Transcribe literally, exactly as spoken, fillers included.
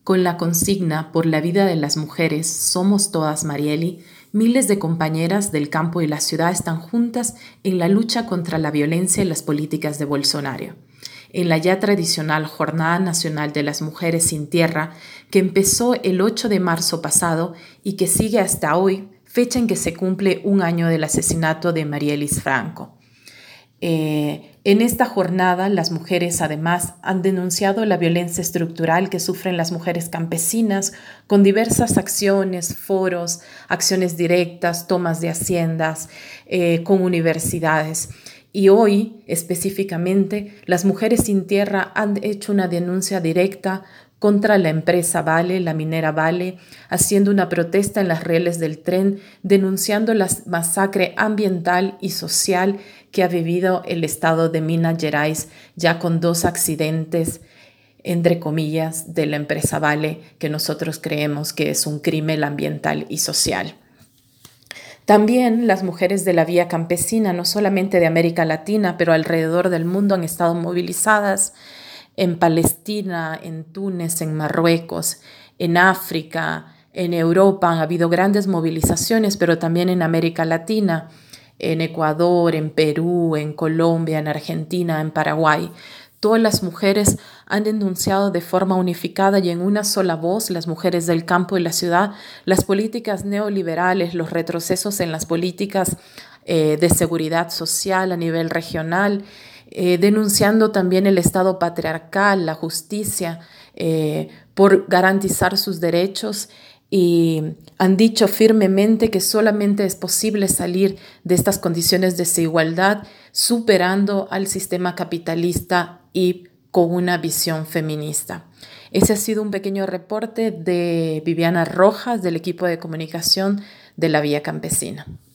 Con la consigna "Por la vida de las mujeres, somos todas Marieli", miles de compañeras del campo y la ciudad están juntas en la lucha contra la violencia y las políticas de Bolsonaro. En la ya tradicional Jornada Nacional de las Mujeres Sin Tierra, que empezó el ocho de marzo pasado y que sigue hasta hoy, fecha en que se cumple un año del asesinato de Marielys Franco. Eh, en esta jornada, las mujeres además han denunciado la violencia estructural que sufren las mujeres campesinas con diversas acciones, foros, acciones directas, tomas de haciendas, eh, con universidades. Y hoy, específicamente, las mujeres sin tierra han hecho una denuncia directa contra la empresa Vale, la minera Vale, haciendo una protesta en las rieles del tren, denunciando la masacre ambiental y social que ha vivido el estado de Minas Gerais, ya con dos accidentes, entre comillas, de la empresa Vale, que nosotros creemos que es un crimen ambiental y social. También las mujeres de la Vía Campesina, no solamente de América Latina, pero alrededor del mundo, han estado movilizadas en Palestina, en Túnez, en Marruecos, en África, en Europa. Han habido grandes movilizaciones, pero también en América Latina, en Ecuador, en Perú, en Colombia, en Argentina, en Paraguay. Todas las mujeres han denunciado de forma unificada y en una sola voz, las mujeres del campo y la ciudad, las políticas neoliberales, los retrocesos en las políticas eh, de seguridad social a nivel regional, eh, denunciando también el Estado patriarcal, la justicia, eh, por garantizar sus derechos. Y han dicho firmemente que solamente es posible salir de estas condiciones de desigualdad superando al sistema capitalista y con una visión feminista. Ese ha sido un pequeño reporte de Viviana Rojas del equipo de comunicación de la Vía Campesina.